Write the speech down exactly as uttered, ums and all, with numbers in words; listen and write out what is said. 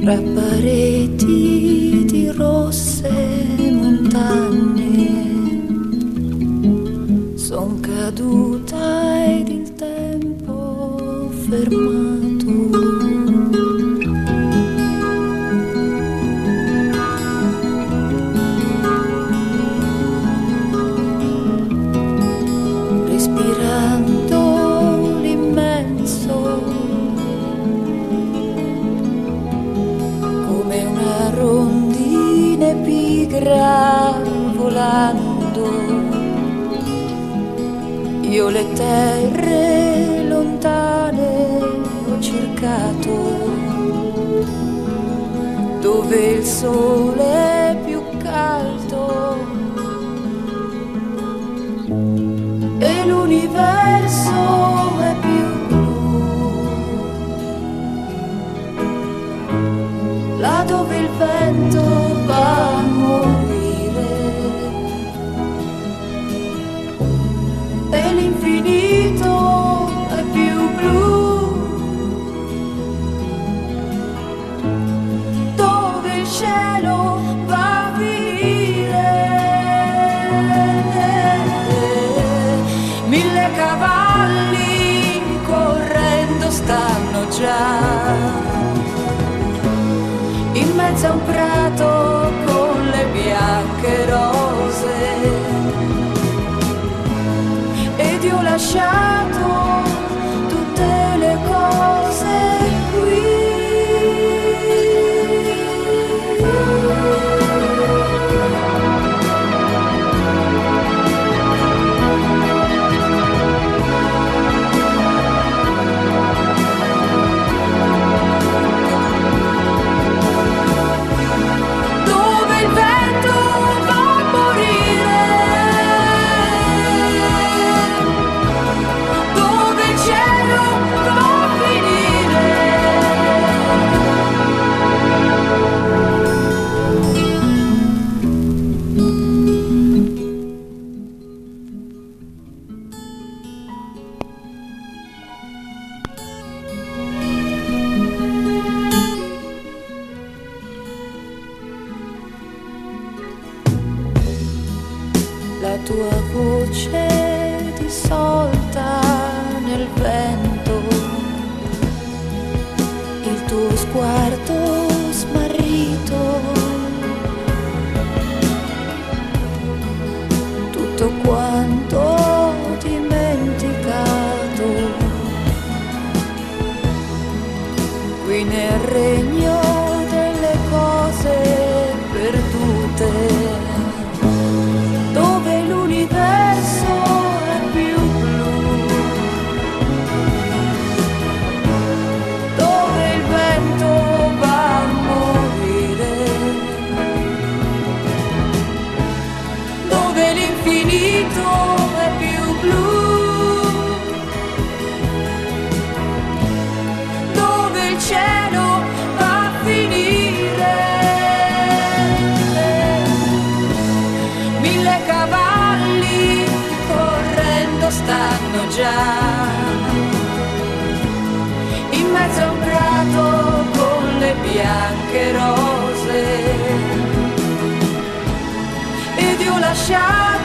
tra pareti di rosse montagne. Son caduta ed il tempo fermato. Respirando l'immenso, come una rondine pigra volando, io le terre lontane ho cercato, dove il sole è più caldo e l'universo è più blu, là dove il vento va a morire e l'infinito è più blu, dove il cielo va a finire. Mille cavalli correndo stanno già in mezzo a un prato con le bianche rose, ed io ho lasciato tutte le cose qui. La tua voce dissolta nel vento, il tuo sguardo smarrito, tutto quanto ho dimenticato, qui nel regno delle cose perdute, dove l'universo è più blu, dove il vento va a morire, dove l'infinito è più blu, dove il cielo va a finire. Mille cavalli correndo stanno già in mezzo a un prato con le bianche rose, ed io ho lasciato